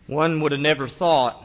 One would have never thought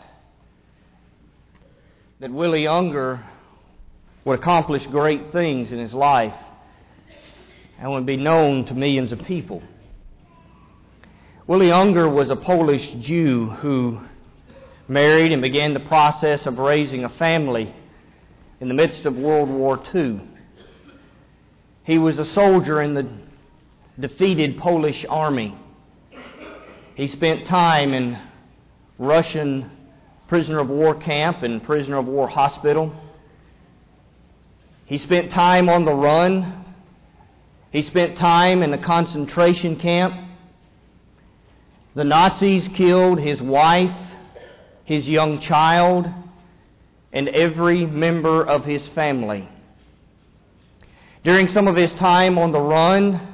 that Willie Unger would accomplish great things in his life and would be known to millions of people. Willie Unger was a Polish Jew who married and began the process of raising a family in the midst of World War II. He was a soldier in the defeated Polish army. He spent time in Russian prisoner of war camp and prisoner of war hospital. He spent time on the run. He spent time in a concentration camp. The Nazis killed his wife, his young child, and every member of his family. During some of his time on the run,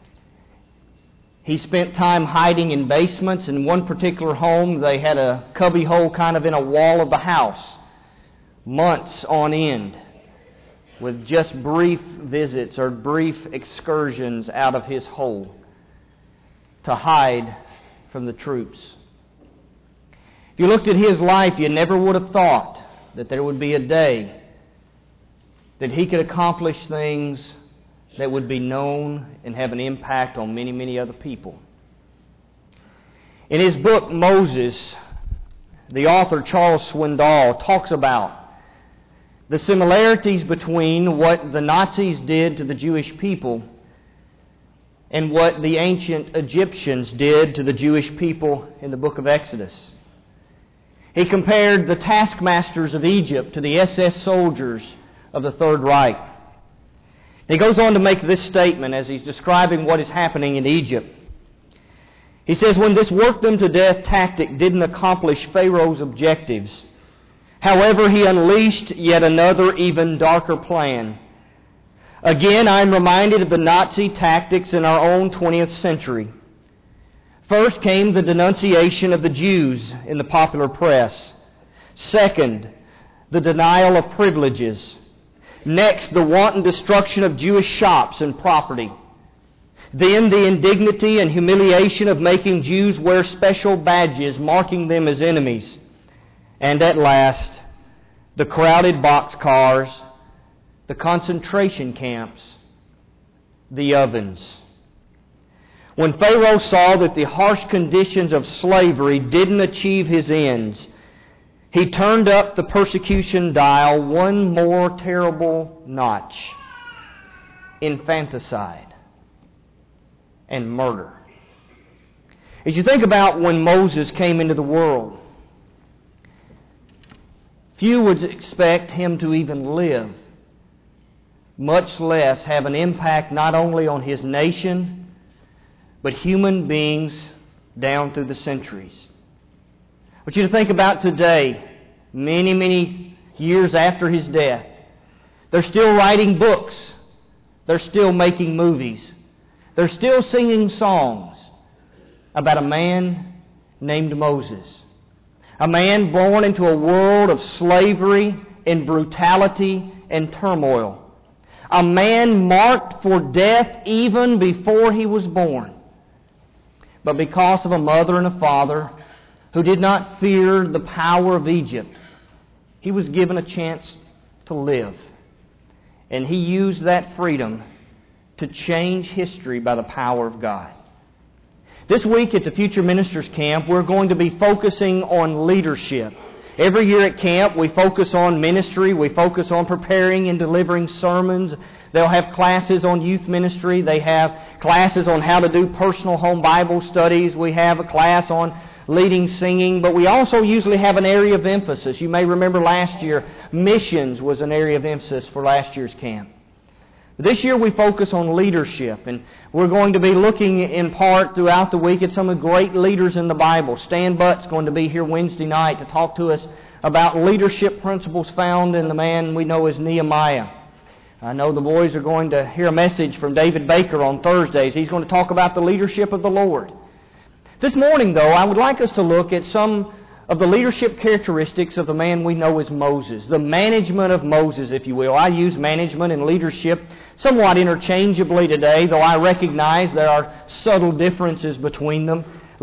he spent time hiding in basements. In one particular home, they had a cubby hole kind of in a wall of the house, months on end, with just brief visits or brief excursions out of his hole to hide from the troops. If you looked at his life, you never would have thought that there would be a day that he could accomplish things that would be known and have an impact on many, many other people. In his book, Moses, the author Charles Swindoll talks about the similarities between what the Nazis did to the Jewish people and what the ancient Egyptians did to the Jewish people in the book of Exodus. He compared the taskmasters of Egypt to the SS soldiers of the Third Reich. He goes on to make this statement as he's describing what is happening in Egypt. He says, when this work them to death tactic didn't accomplish Pharaoh's objectives, however, he unleashed yet another even darker plan. Again, I'm reminded of the Nazi tactics in our own 20th century. First came the denunciation of the Jews in the popular press. Second, the denial of privileges. Next, the wanton destruction of Jewish shops and property. Then the indignity and humiliation of making Jews wear special badges marking them as enemies. And at last, the crowded boxcars, the concentration camps, the ovens. When Pharaoh saw that the harsh conditions of slavery didn't achieve his ends, he turned up the persecution dial one more terrible notch: infanticide and murder. As you think about when Moses came into the world, few would expect him to even live, much less have an impact not only on his nation, but human beings down through the centuries. I want you to think about today, many, many years after his death. They're still writing books. They're still making movies. They're still singing songs about a man named Moses. A man born into a world of slavery and brutality and turmoil. A man marked for death even before he was born. But because of a mother and a father who did not fear the power of Egypt, he was given a chance to live. And he used that freedom to change history by the power of God. This week at the Future Ministers Camp, we're going to be focusing on leadership. Every year at camp, we focus on ministry. We focus on preparing and delivering sermons. They'll have classes on youth ministry. They have classes on how to do personal home Bible studies. We have a class on leading singing. But we also usually have an area of emphasis. You may remember last year, missions was an area of emphasis for last year's camp. This year we focus on leadership, and we're going to be looking in part throughout the week at some of the great leaders in the Bible. Stan Butt's going to be here Wednesday night to talk to us about leadership principles found in the man we know as Nehemiah. I know the boys are going to hear a message from David Baker on Thursdays. He's going to talk about the leadership of the Lord. This morning, though, I would like us to look at some of the leadership characteristics of the man we know as Moses. The management of Moses, if you will. I use management and leadership somewhat interchangeably today, though I recognize there are subtle differences between them.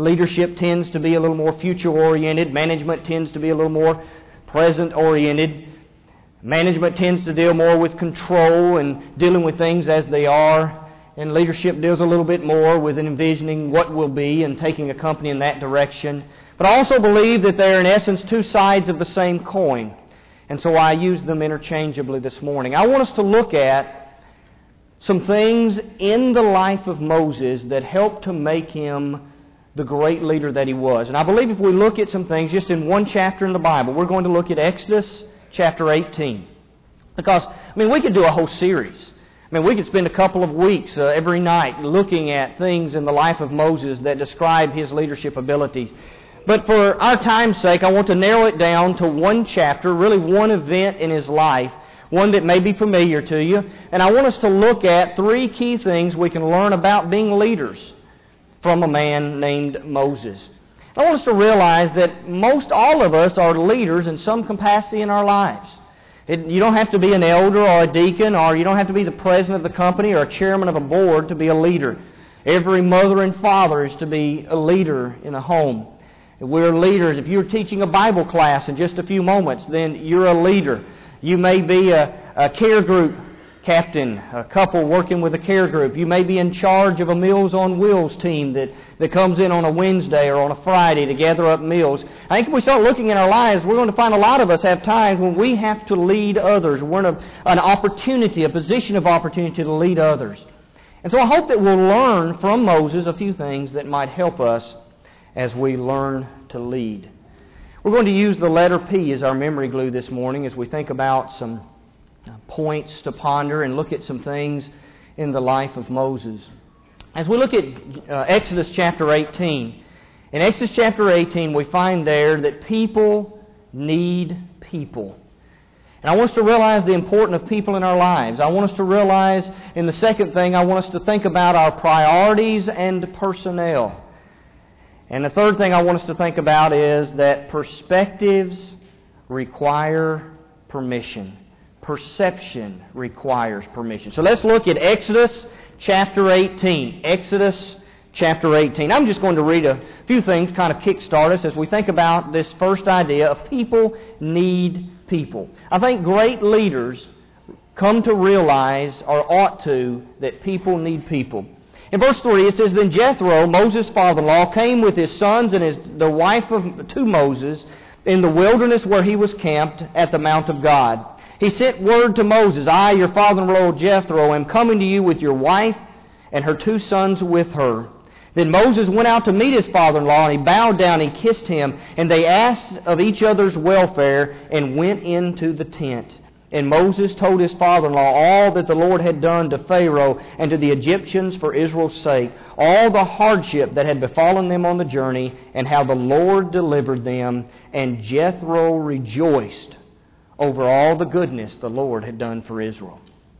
Leadership tends to be a little more future-oriented. Management tends to be a little more present-oriented. Management tends to deal more with control and dealing with things as they are. And leadership deals a little bit more with envisioning what will be and taking a company in that direction. But I also believe that they are in essence two sides of the same coin. And so I use them interchangeably this morning. I want us to look at some things in the life of Moses that helped to make him the great leader that he was. And I believe if we look at some things just in one chapter in the Bible, we're going to look at Exodus chapter 18. Because, we could do a whole series. We could spend a couple of weeks every night looking at things in the life of Moses that describe his leadership abilities. But for our time's sake, I want to narrow it down to one chapter, really one event in his life, one that may be familiar to you. And I want us to look at three key things we can learn about being leaders from a man named Moses. I want us to realize that most all of us are leaders in some capacity in our lives. You don't have to be an elder or a deacon, or you don't have to be the president of the company or a chairman of a board to be a leader. Every mother and father is to be a leader in a home. We're leaders. If you're teaching a Bible class in just a few moments, then you're a leader. You may be a care group captain, a couple working with a care group. You may be in charge of a Meals on Wheels team that comes in on a Wednesday or on a Friday to gather up meals. I think if we start looking in our lives, we're going to find a lot of us have times when we have to lead others. We're in an opportunity, a position of opportunity to lead others. And so I hope that we'll learn from Moses a few things that might help us as we learn to lead. We're going to use the letter P as our memory glue this morning as we think about some points to ponder and look at some things in the life of Moses. As we look at Exodus chapter 18, in Exodus chapter 18 we find there that people need people. And I want us to realize the importance of people in our lives. I want us to realize, in the second thing, I want us to think about our priorities and personnel. And the third thing I want us to think about is that perspectives require permission. Perception requires permission. So let's look at Exodus chapter 18. Exodus chapter 18. I'm just going to read a few things, kind of kickstart us as we think about this first idea of people need people. I think great leaders come to realize, or ought to, that people need people. In verse 3 it says, Then Jethro, Moses' father-in-law, came with his sons and the wife to Moses in the wilderness where he was camped at the Mount of God. He sent word to Moses, I, your father-in-law Jethro, am coming to you with your wife and her 2 sons with her. Then Moses went out to meet his father-in-law, and he bowed down and kissed him, and they asked of each other's welfare and went into the tent. And Moses told his father-in-law all that the Lord had done to Pharaoh and to the Egyptians for Israel's sake, all the hardship that had befallen them on the journey, and how the Lord delivered them. And Jethro rejoiced over all the goodness the Lord had done for Israel.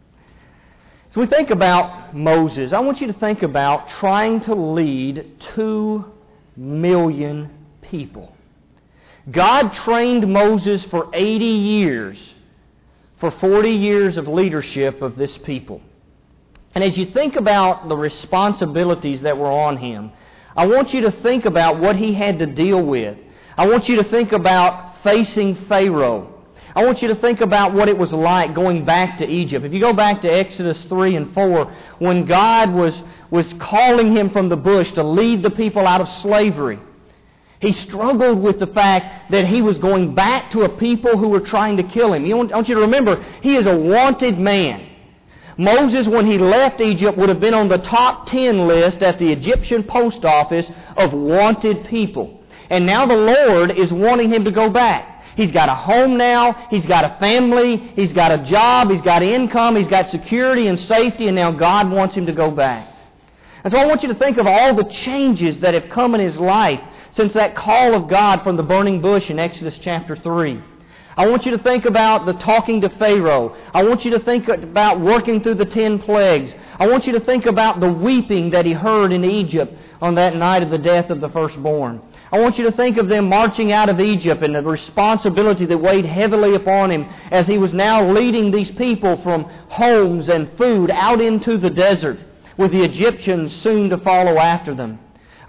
So we think about Moses. I want you to think about trying to lead 2 million people. God trained Moses for 80 years for 40 years of leadership of this people. And as you think about the responsibilities that were on him, I want you to think about what he had to deal with. I want you to think about facing Pharaoh. I want you to think about what it was like going back to Egypt. If you go back to Exodus 3 and 4, when God was calling him from the bush to lead the people out of slavery, he struggled with the fact that he was going back to a people who were trying to kill him. I want you to remember, he is a wanted man. Moses, when he left Egypt, would have been on the top 10 list at the Egyptian post office of wanted people. And now the Lord is wanting him to go back. He's got a home now, he's got a family, he's got a job, he's got income, he's got security and safety, and now God wants him to go back. And so I want you to think of all the changes that have come in his life since that call of God from the burning bush in Exodus chapter 3. I want you to think about the talking to Pharaoh. I want you to think about working through the 10 plagues. I want you to think about the weeping that he heard in Egypt on that night of the death of the firstborn. I want you to think of them marching out of Egypt and the responsibility that weighed heavily upon him as he was now leading these people from homes and food out into the desert, with the Egyptians soon to follow after them.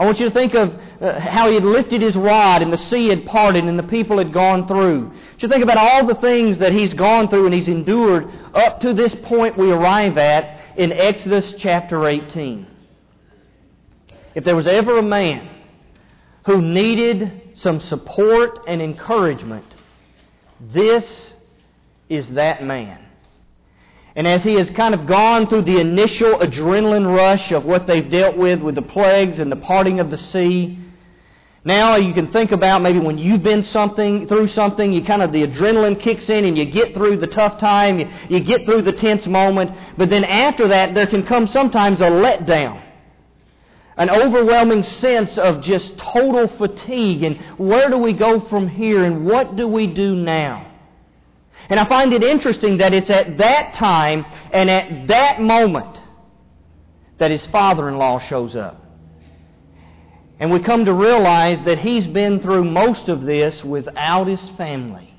I want you to think of how He had lifted His rod and the sea had parted and the people had gone through. I want you to think about all the things that He's gone through and He's endured up to this point we arrive at in Exodus chapter 18. If there was ever a man who needed some support and encouragement, this is that man. And as he has kind of gone through the initial adrenaline rush of what they've dealt with the plagues and the parting of the sea, now you can think about maybe when you've been through something, you kind of, the adrenaline kicks in and you get through the tough time, you get through the tense moment, but then after that there can come sometimes a letdown. An overwhelming sense of just total fatigue, and where do we go from here, and what do we do now? And I find it interesting that it's at that time and at that moment that his father-in-law shows up. And we come to realize that he's been through most of this without his family.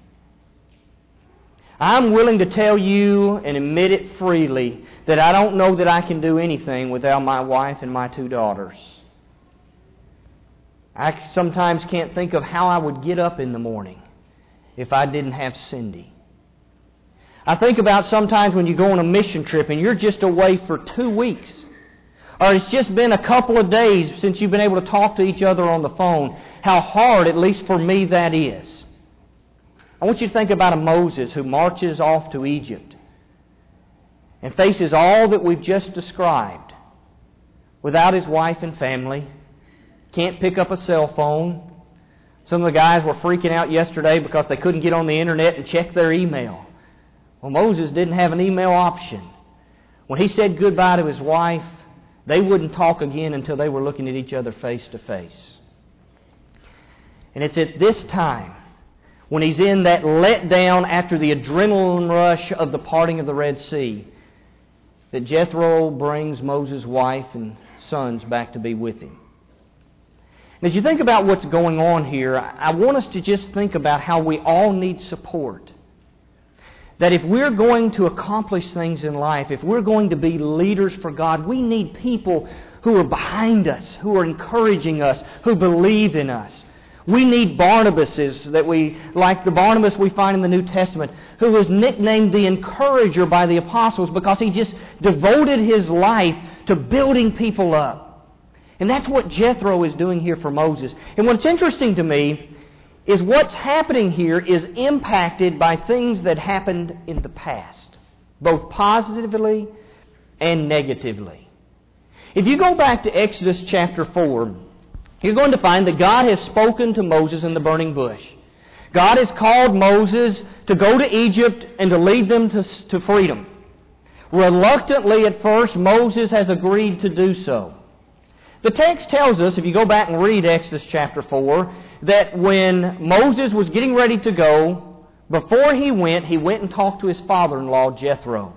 I'm willing to tell you and admit it freely that I don't know that I can do anything without my wife and my 2 daughters. I sometimes can't think of how I would get up in the morning if I didn't have Cindy. I think about sometimes when you go on a mission trip and you're just away for 2 weeks, or it's just been a couple of days since you've been able to talk to each other on the phone, how hard, at least for me, that is. I want you to think about a Moses who marches off to Egypt and faces all that we've just described without his wife and family, can't pick up a cell phone. Some of the guys were freaking out yesterday because they couldn't get on the internet and check their email. Well, Moses didn't have an email option. When he said goodbye to his wife, they wouldn't talk again until they were looking at each other face to face. And it's at this time, when he's in that letdown after the adrenaline rush of the parting of the Red Sea, that Jethro brings Moses' wife and sons back to be with him. And as you think about what's going on here, I want us to just think about how we all need support. That if we're going to accomplish things in life, if we're going to be leaders for God, we need people who are behind us, who are encouraging us, who believe in us. We need Barnabases like the Barnabas we find in the New Testament, who was nicknamed the encourager by the apostles because he just devoted his life to building people up. And that's what Jethro is doing here for Moses. And what's interesting to me is what's happening here is impacted by things that happened in the past, both positively and negatively. If you go back to Exodus chapter 4, you're going to find that God has spoken to Moses in the burning bush. God has called Moses to go to Egypt and to lead them to freedom. Reluctantly at first, Moses has agreed to do so. The text tells us, if you go back and read Exodus chapter 4, that when Moses was getting ready to go, before he went and talked to his father-in-law, Jethro.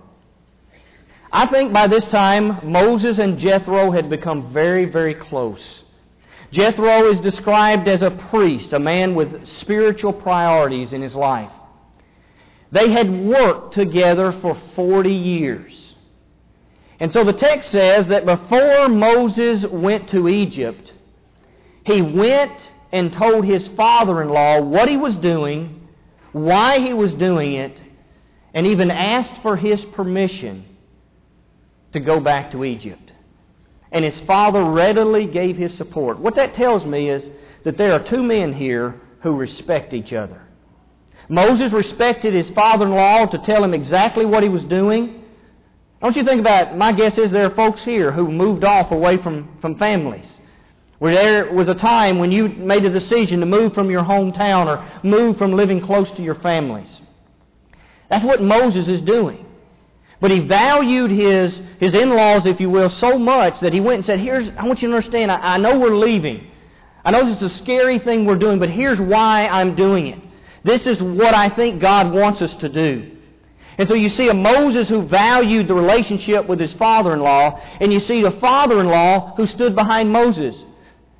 I think by this time, Moses and Jethro had become very, very close. Jethro is described as a priest, a man with spiritual priorities in his life. They had worked together for 40 years. And so the text says that before Moses went to Egypt, he went and told his father-in-law what he was doing, why he was doing it, and even asked for his permission to go back to Egypt. And his father readily gave his support. What that tells me is that there are 2 men here who respect each other. Moses respected his father-in-law to tell him exactly what he was doing. Don't you think about it? My guess is there are folks here who moved off away from families. Where there was a time when you made a decision to move from your hometown or move from living close to your families. That's what Moses is doing. But he valued his in-laws, if you will, so much that he went and said, I want you to understand, I know we're leaving. I know this is a scary thing we're doing, but here's why I'm doing it. This is what I think God wants us to do. And so you see a Moses who valued the relationship with his father-in-law, and you see a father-in-law who stood behind Moses.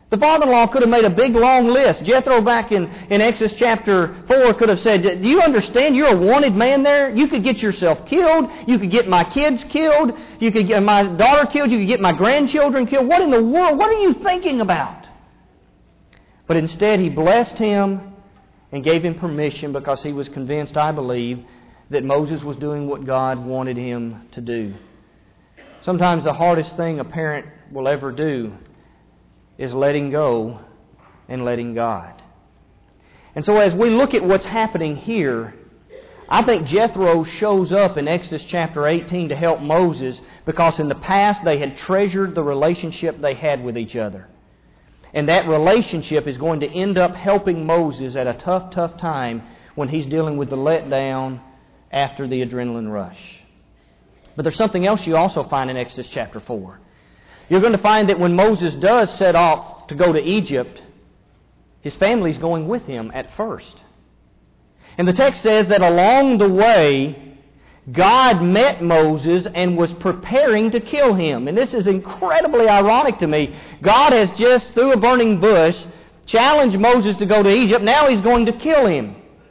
The father-in-law could have made a big, long list. Jethro back in Exodus chapter 4 could have said, do you understand you're a wanted man there? You could get yourself killed. You could get my kids killed. You could get my daughter killed. You could get my grandchildren killed. What in the world? What are you thinking about? But instead, he blessed him and gave him permission because he was convinced, I believe, that Moses was doing what God wanted him to do. Sometimes the hardest thing a parent will ever do is letting go and letting God. And so as we look at what's happening here, I think Jethro shows up in Exodus chapter 18 to help Moses because in the past they had treasured the relationship they had with each other. And that relationship is going to end up helping Moses at a tough, tough time when he's dealing with the letdown after the adrenaline rush. But there's something else you also find in Exodus chapter 4. You're going to find that when Moses does set off to go to Egypt, his family's going with him at first. And the text says that along the way, God met Moses and was preparing to kill him. And this is incredibly ironic to me. God has just, through a burning bush, challenged Moses to go to Egypt. Now He's going to kill him.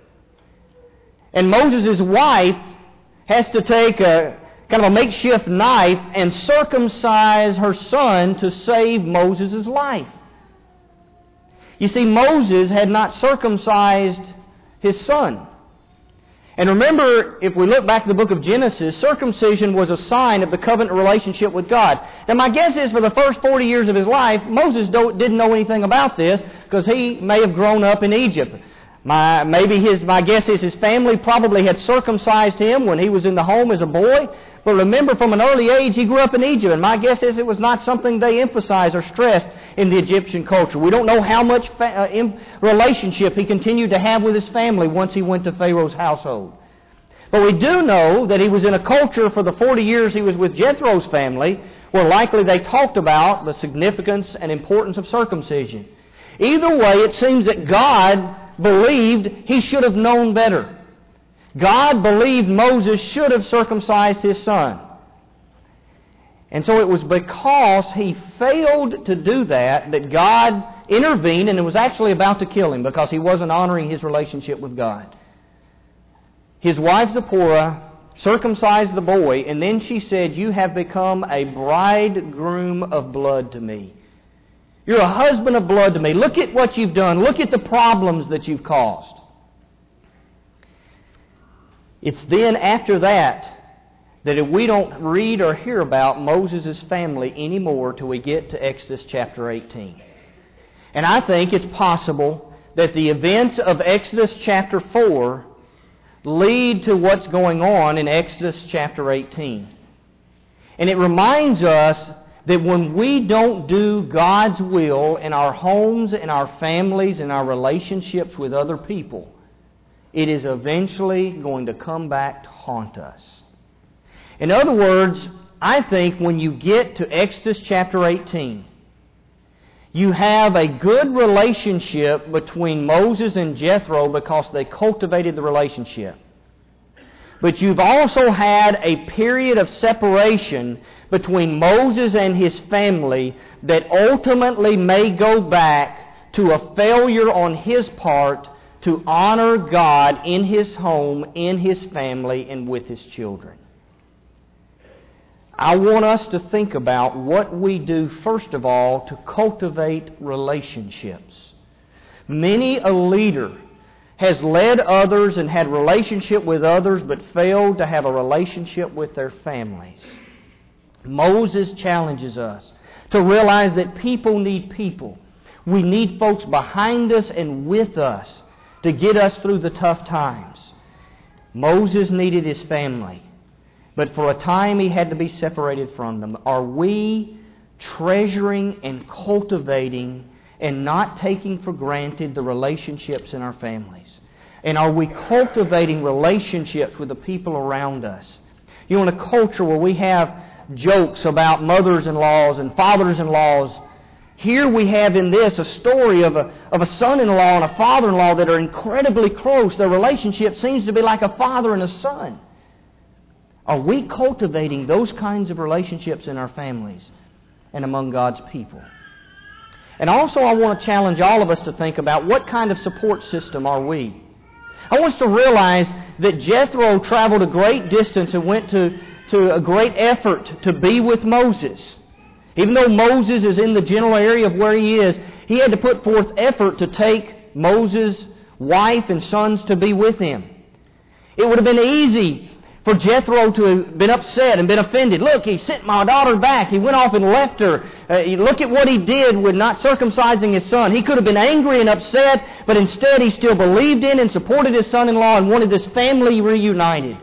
And Moses' wife has to take a kind of a makeshift knife and circumcise her son to save Moses' life. You see, Moses had not circumcised his son. And remember, if we look back to the book of Genesis, circumcision was a sign of the covenant relationship with God. Now my guess is for the first 40 years of his life, Moses didn't know anything about this because he may have grown up in Egypt. My guess is his family probably had circumcised him when he was in the home as a boy. But remember, from an early age, he grew up in Egypt. And my guess is it was not something they emphasized or stressed in the Egyptian culture. We don't know how much relationship he continued to have with his family once he went to Pharaoh's household. But we do know that he was in a culture for the 40 years he was with Jethro's family where likely they talked about the significance and importance of circumcision. Either way, it seems that God believed he should have known better. God believed Moses should have circumcised his son. And so it was because he failed to do that God intervened and was actually about to kill him because he wasn't honoring his relationship with God. His wife Zipporah circumcised the boy, and then she said, "You have become a bridegroom of blood to me. You're a husband of blood to me. Look at what you've done. Look at the problems that you've caused." It's then after that if we don't read or hear about Moses' family anymore till we get to Exodus chapter 18. And I think it's possible that the events of Exodus chapter 4 lead to what's going on in Exodus chapter 18. And it reminds us that when we don't do God's will in our homes, in our families, in our relationships with other people, it is eventually going to come back to haunt us. In other words, I think when you get to Exodus chapter 18, you have a good relationship between Moses and Jethro because they cultivated the relationship. But you've also had a period of separation between Moses and his family that ultimately may go back to a failure on his part to honor God in his home, in his family, and with his children. I want us to think about what we do, first of all, to cultivate relationships. Many a leader has led others and had relationship with others, but failed to have a relationship with their families. Moses challenges us to realize that people need people. We need folks behind us and with us to get us through the tough times. Moses needed his family, but for a time he had to be separated from them. Are we treasuring and cultivating and not taking for granted the relationships in our families? And are we cultivating relationships with the people around us? You know, in a culture where we have jokes about mothers-in-laws and fathers-in-laws, here we have in this a story of a son-in-law and a father-in-law that are incredibly close. Their relationship seems to be like a father and a son. Are we cultivating those kinds of relationships in our families and among God's people? And also I want to challenge all of us to think about what kind of support system are we? I want us to realize that Jethro traveled a great distance and went to a great effort to be with Moses. Even though Moses is in the general area of where he is, he had to put forth effort to take Moses' wife and sons to be with him. It would have been easy for Jethro to have been upset and been offended. Look, he sent my daughter back. He went off and left her. Look at what he did with not circumcising his son. He could have been angry and upset, but instead he still believed in and supported his son-in-law and wanted this family reunited.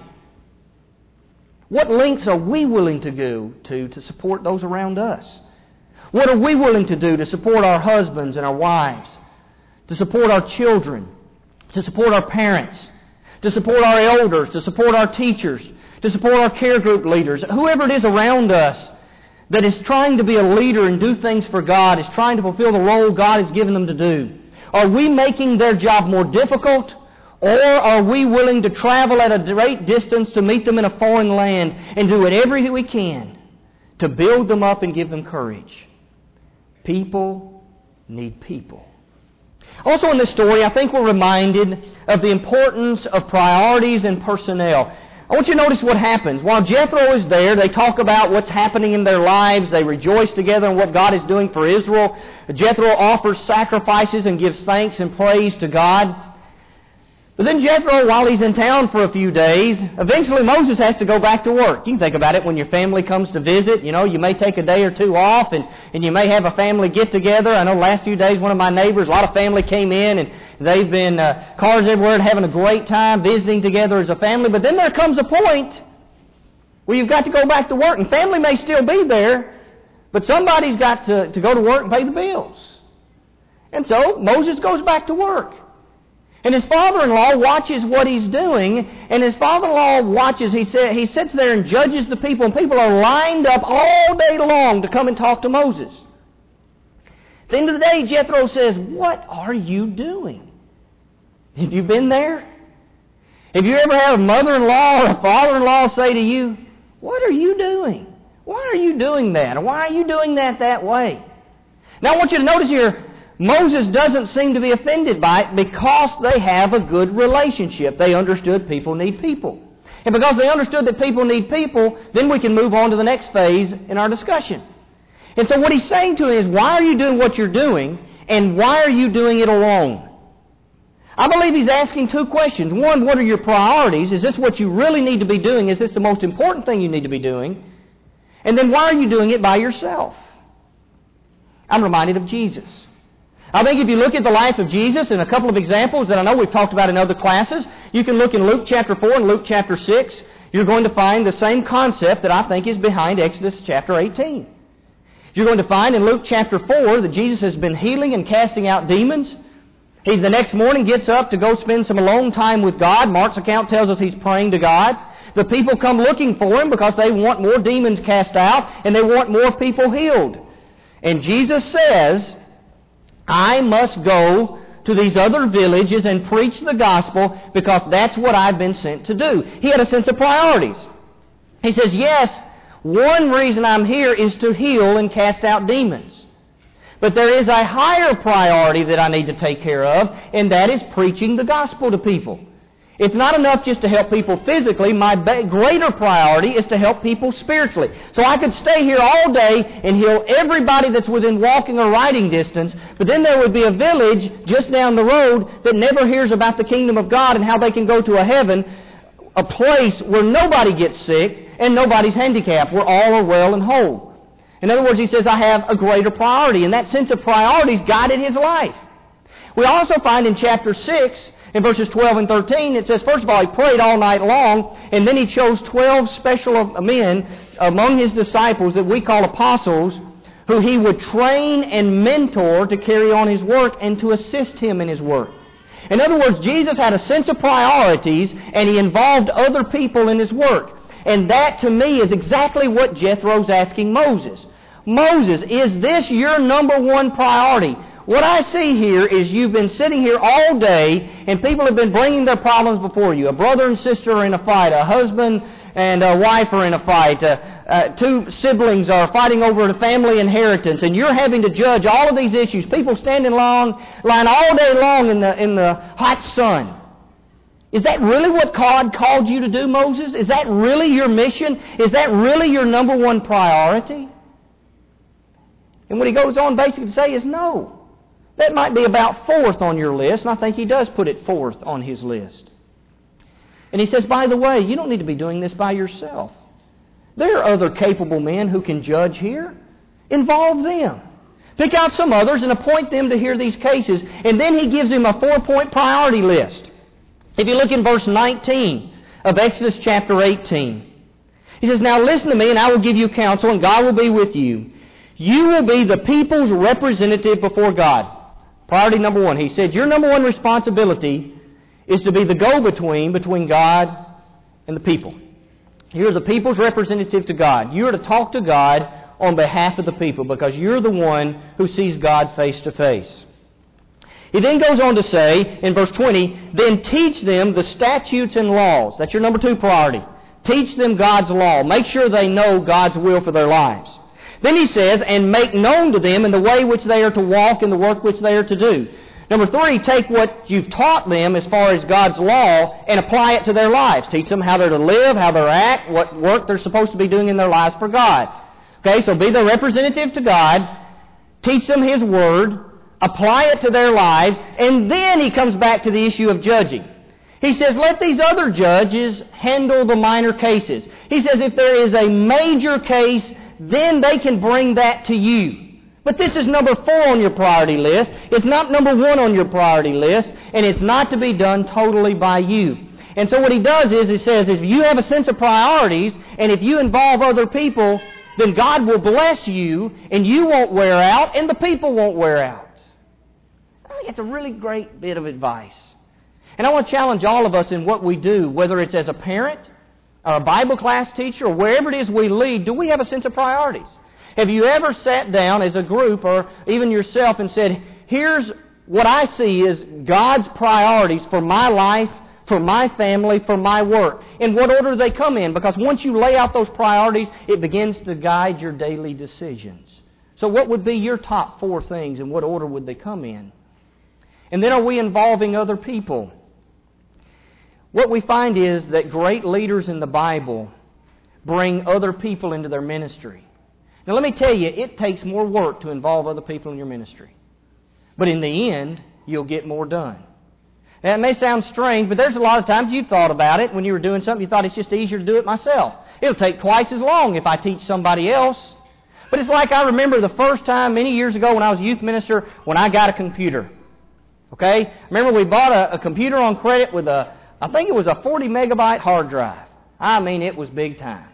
What lengths are we willing to go to support those around us? What are we willing to do to support our husbands and our wives, to support our children, to support our parents, to support our elders, to support our teachers, to support our care group leaders, whoever it is around us that is trying to be a leader and do things for God, is trying to fulfill the role God has given them to do? Are we making their job more difficult, or are we willing to travel at a great distance to meet them in a foreign land and do whatever we can to build them up and give them courage? People need people. Also in this story, I think we're reminded of the importance of priorities and personnel. I want you to notice what happens. While Jethro is there, they talk about what's happening in their lives. They rejoice together in what God is doing for Israel. Jethro offers sacrifices and gives thanks and praise to God. But then Jethro, while he's in town for a few days, eventually Moses has to go back to work. You can think about it when your family comes to visit. You may take a day or two off and you may have a family get-together. I know the last few days one of my neighbors, a lot of family came in and they've been cars everywhere and having a great time visiting together as a family. But then there comes a point where you've got to go back to work. And family may still be there, but somebody's got to go to work and pay the bills. And so Moses goes back to work. And his father-in-law watches what he's doing, and his father-in-law watches, he sits there and judges the people, and people are lined up all day long to come and talk to Moses. At the end of the day, Jethro says, "What are you doing?" Have you been there? Have you ever had a mother-in-law or a father-in-law say to you, "What are you doing? Why are you doing that? Or why are you doing that way?" Now I want you to notice here, Moses doesn't seem to be offended by it because they have a good relationship. They understood people need people. And because they understood that people need people, then we can move on to the next phase in our discussion. And so what he's saying to him is, why are you doing what you're doing, and why are you doing it alone? I believe he's asking two questions. One, what are your priorities? Is this what you really need to be doing? Is this the most important thing you need to be doing? And then why are you doing it by yourself? I'm reminded of Jesus. I think if you look at the life of Jesus and a couple of examples that I know we've talked about in other classes, you can look in Luke chapter 4 and Luke chapter 6. You're going to find the same concept that I think is behind Exodus chapter 18. You're going to find in Luke chapter 4 that Jesus has been healing and casting out demons. He the next morning gets up to go spend some alone time with God. Mark's account tells us he's praying to God. The people come looking for him because they want more demons cast out and they want more people healed. And Jesus says, I must go to these other villages and preach the gospel because that's what I've been sent to do. He had a sense of priorities. He says, yes, one reason I'm here is to heal and cast out demons. But there is a higher priority that I need to take care of, and that is preaching the gospel to people. It's not enough just to help people physically. My greater priority is to help people spiritually. So I could stay here all day and heal everybody that's within walking or riding distance, but then there would be a village just down the road that never hears about the kingdom of God and how they can go to a heaven, a place where nobody gets sick and nobody's handicapped, where all are well and whole. In other words, he says, I have a greater priority, and that sense of priorities guided his life. We also find in chapter 6, in verses 12 and 13, it says, first of all, he prayed all night long, and then he chose 12 special men among his disciples that we call apostles, who he would train and mentor to carry on his work and to assist him in his work. In other words, Jesus had a sense of priorities, and he involved other people in his work. And that, to me, is exactly what Jethro's asking Moses. Moses, is this your number one priority? What I see here is you've been sitting here all day and people have been bringing their problems before you. A brother and sister are in a fight. A husband and a wife are in a fight. Two siblings are fighting over the family inheritance, and you're having to judge all of these issues. People standing line all day long in the hot sun. Is that really what God called you to do, Moses? Is that really your mission? Is that really your number one priority? And what he goes on basically to say is no. That might be about fourth on your list, and I think he does put it fourth on his list. And he says, by the way, you don't need to be doing this by yourself. There are other capable men who can judge here. Involve them. Pick out some others and appoint them to hear these cases. And then he gives him a 4-point priority list. If you look in verse 19 of Exodus chapter 18, he says, now listen to me and I will give you counsel and God will be with you. You will be the people's representative before God. Priority number one. He said, your number one responsibility is to be the go-between between God and the people. You're the people's representative to God. You're to talk to God on behalf of the people because you're the one who sees God face to face. He then goes on to say, in verse 20, then teach them the statutes and laws. That's your number two priority. Teach them God's law. Make sure they know God's will for their lives. Then he says, and make known to them in the way which they are to walk and the work which they are to do. Number three, take what you've taught them as far as God's law and apply it to their lives. Teach them how they're to live, how they're to act, what work they're supposed to be doing in their lives for God. Okay, so be the representative to God. Teach them His Word. Apply it to their lives, and then he comes back to the issue of judging. He says, let these other judges handle the minor cases. He says, if there is a major case, then they can bring that to you. But this is number 4 on your priority list. It's not number 1 on your priority list, and it's not to be done totally by you. And so what he does is, he says, if you have a sense of priorities, and if you involve other people, then God will bless you, and you won't wear out, and the people won't wear out. It's a really great bit of advice. And I want to challenge all of us in what we do, whether it's as a parent or a Bible class teacher or wherever it is we lead, do we have a sense of priorities? Have you ever sat down as a group or even yourself and said, here's what I see is God's priorities for my life, for my family, for my work. In what order they come in? Because once you lay out those priorities, it begins to guide your daily decisions. So what would be your top 4 things and what order would they come in? And then are we involving other people? What we find is that great leaders in the Bible bring other people into their ministry. Now let me tell you, it takes more work to involve other people in your ministry. But in the end, you'll get more done. Now it may sound strange, but there's a lot of times you thought about it when you were doing something, you thought it's just easier to do it myself. It'll take twice as long if I teach somebody else. But it's like I remember the first time many years ago when I was a youth minister when I got a computer. Okay? Remember we bought a computer on credit with I think it was a 40 megabyte hard drive. I mean, it was big time.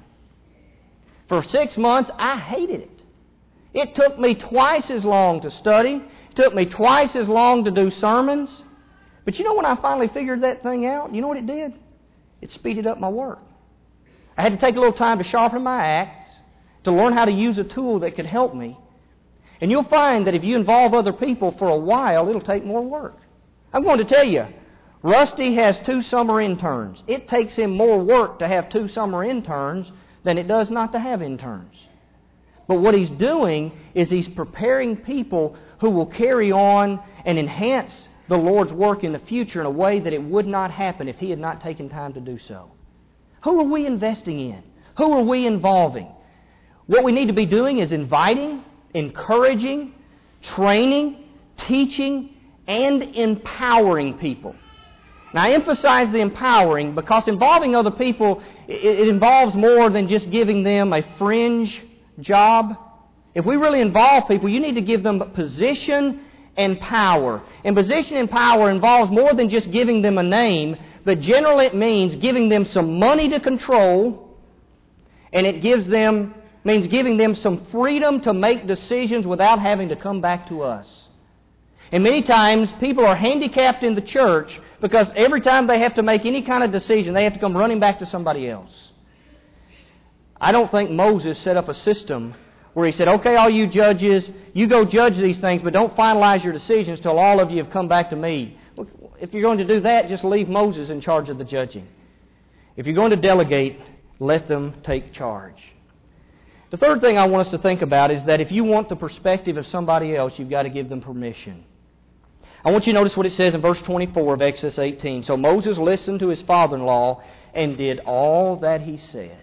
For 6 months, I hated it. It took me twice as long to study. It took me twice as long to do sermons. But you know when I finally figured that thing out, you know what it did? It speeded up my work. I had to take a little time to sharpen my axe, to learn how to use a tool that could help me. And you'll find that if you involve other people for a while, it'll take more work. I'm going to tell you, Rusty has 2 summer interns. It takes him more work to have 2 summer interns than it does not to have interns. But what he's doing is he's preparing people who will carry on and enhance the Lord's work in the future in a way that it would not happen if he had not taken time to do so. Who are we investing in? Who are we involving? What we need to be doing is inviting, encouraging, training, teaching, and empowering people. Now, I emphasize the empowering because involving other people, it involves more than just giving them a fringe job. If we really involve people, you need to give them position and power. And position and power involves more than just giving them a name, but generally it means giving them some money to control, and it means giving them some freedom to make decisions without having to come back to us. And many times people are handicapped in the church because every time they have to make any kind of decision, they have to come running back to somebody else. I don't think Moses set up a system where he said, okay, all you judges, you go judge these things, but don't finalize your decisions till all of you have come back to me. If you're going to do that, just leave Moses in charge of the judging. If you're going to delegate, Let them take charge. The third thing I want us to think about is that if you want the perspective of somebody else, you've got to give them permission. I want you to notice what it says in verse 24 of Exodus 18. So Moses listened to his father-in-law and did all that he said.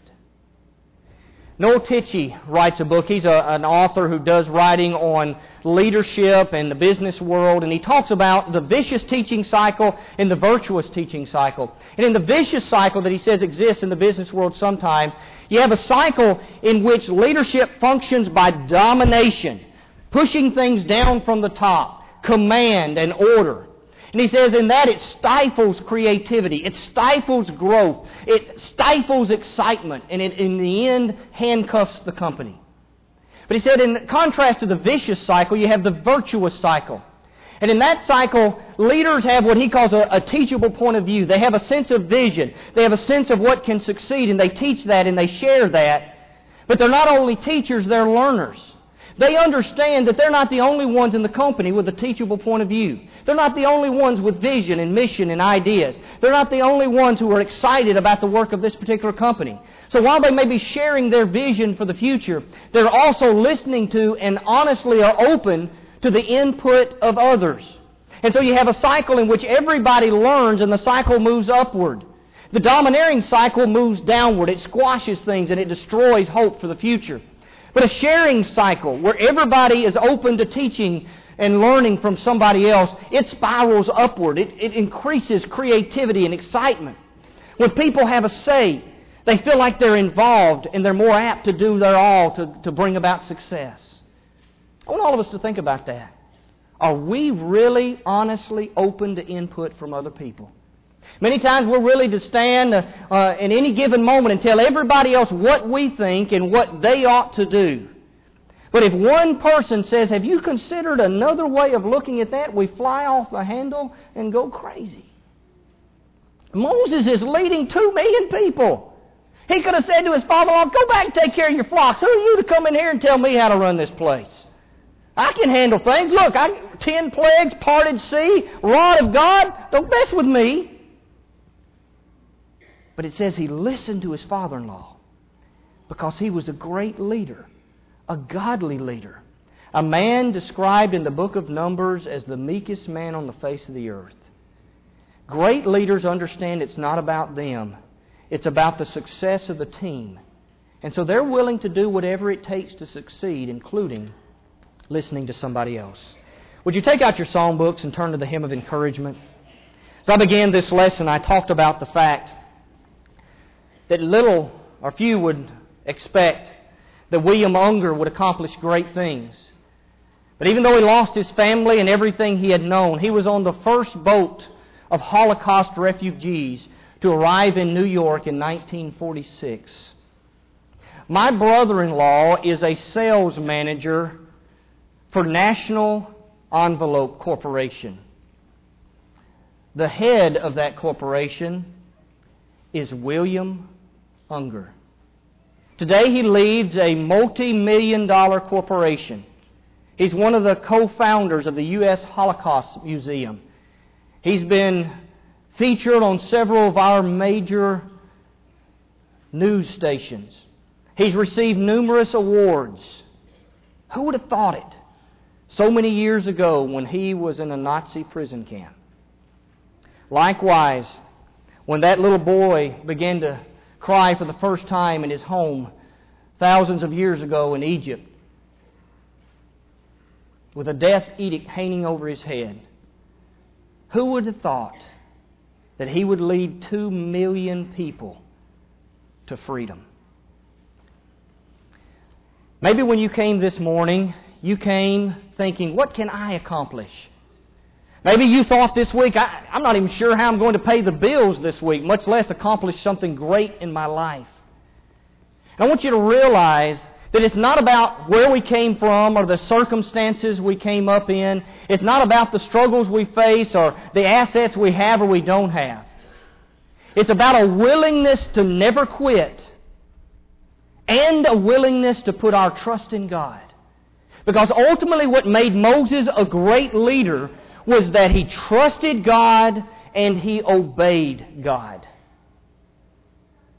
Noel Tichy writes a book. He's an author who does writing on leadership and the business world, and he talks about the vicious teaching cycle and the virtuous teaching cycle. And in the vicious cycle that he says exists in the business world sometime, you have a cycle in which leadership functions by domination, pushing things down from the top, command and order. And he says in that it stifles creativity, it stifles growth, it stifles excitement, and it in the end handcuffs the company. But he said in contrast to the vicious cycle, you have the virtuous cycle. And in that cycle, leaders have what he calls a teachable point of view. They have a sense of vision. They have a sense of what can succeed, and they teach that and they share that. But they're not only teachers, they're learners. They understand that they're not the only ones in the company with a teachable point of view. They're not the only ones with vision and mission and ideas. They're not the only ones who are excited about the work of this particular company. So while they may be sharing their vision for the future, they're also listening to and honestly are open to the input of others. And so you have a cycle in which everybody learns and the cycle moves upward. The domineering cycle moves downward. It squashes things and it destroys hope for the future. But a sharing cycle where everybody is open to teaching and learning from somebody else, it spirals upward. It increases creativity and excitement. When people have a say, they feel like they're involved and they're more apt to do their all to bring about success. I want all of us to think about that. Are we really honestly open to input from other people? Many times we're willing to stand in any given moment and tell everybody else what we think and what they ought to do. But if one person says, have you considered another way of looking at that? We fly off the handle and go crazy. Moses is leading 2 million people. He could have said to his father-in-law, go back and take care of your flocks. Who are you to come in here and tell me how to run this place? I can handle things. Look, 10 plagues, parted sea, rod of God. Don't mess with me. But it says he listened to his father-in-law because he was a great leader, a godly leader, a man described in the book of Numbers as the meekest man on the face of the earth. Great leaders understand it's not about them. It's about the success of the team. And so they're willing to do whatever it takes to succeed, including listening to somebody else. Would you take out your song books and turn to the hymn of encouragement? As I began this lesson, I talked about the fact that little or few would expect that William Unger would accomplish great things. But even though he lost his family and everything he had known, he was on the first boat of Holocaust refugees to arrive in New York in 1946. My brother-in-law is a sales manager for National Envelope Corporation. The head of that corporation is William Unger. Today he leads a multi-million-dollar corporation. He's one of the co-founders of the U.S. Holocaust Museum. He's been featured on several of our major news stations. He's received numerous awards. Who would have thought it? So many years ago when he was in a Nazi prison camp. Likewise, when that little boy began to cry for the first time in his home thousands of years ago in Egypt, with a death edict hanging over his head, who would have thought that he would lead 2 million people to freedom? Maybe when you came this morning, you came thinking, what can I accomplish? Maybe you thought this week, I'm not even sure how I'm going to pay the bills this week, much less accomplish something great in my life. And I want you to realize that it's not about where we came from or the circumstances we came up in. It's not about the struggles we face or the assets we have or we don't have. It's about a willingness to never quit and a willingness to put our trust in God. Because ultimately what made Moses a great leader was that he trusted God and he obeyed God.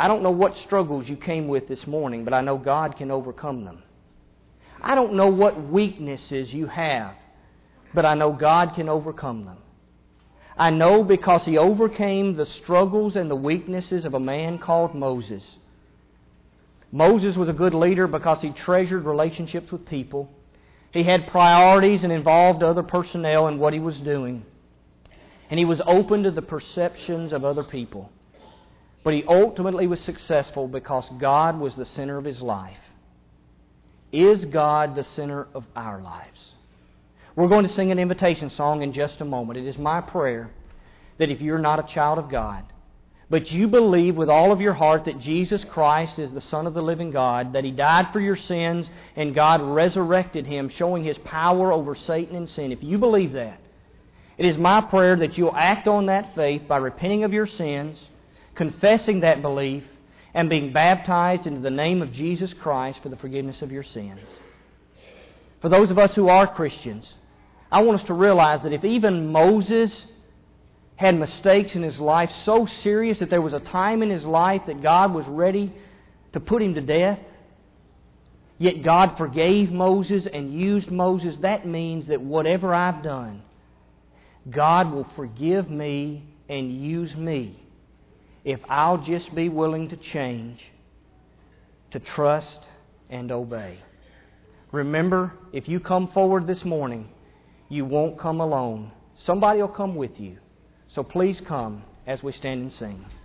I don't know what struggles you came with this morning, but I know God can overcome them. I don't know what weaknesses you have, but I know God can overcome them. I know because He overcame the struggles and the weaknesses of a man called Moses. Moses was a good leader because he treasured relationships with people. He had priorities and involved other personnel in what he was doing. And he was open to the perceptions of other people. But he ultimately was successful because God was the center of his life. Is God the center of our lives? We're going to sing an invitation song in just a moment. It is my prayer that if you're not a child of God, but you believe with all of your heart that Jesus Christ is the Son of the living God, that He died for your sins and God resurrected Him, showing His power over Satan and sin. If you believe that, it is my prayer that you'll act on that faith by repenting of your sins, confessing that belief, and being baptized into the name of Jesus Christ for the forgiveness of your sins. For those of us who are Christians, I want us to realize that if even Moses had mistakes in his life so serious that there was a time in his life that God was ready to put him to death, yet God forgave Moses and used Moses, that means that whatever I've done, God will forgive me and use me if I'll just be willing to change, to trust and obey. Remember, if you come forward this morning, you won't come alone. Somebody will come with you. So please come as we stand and sing.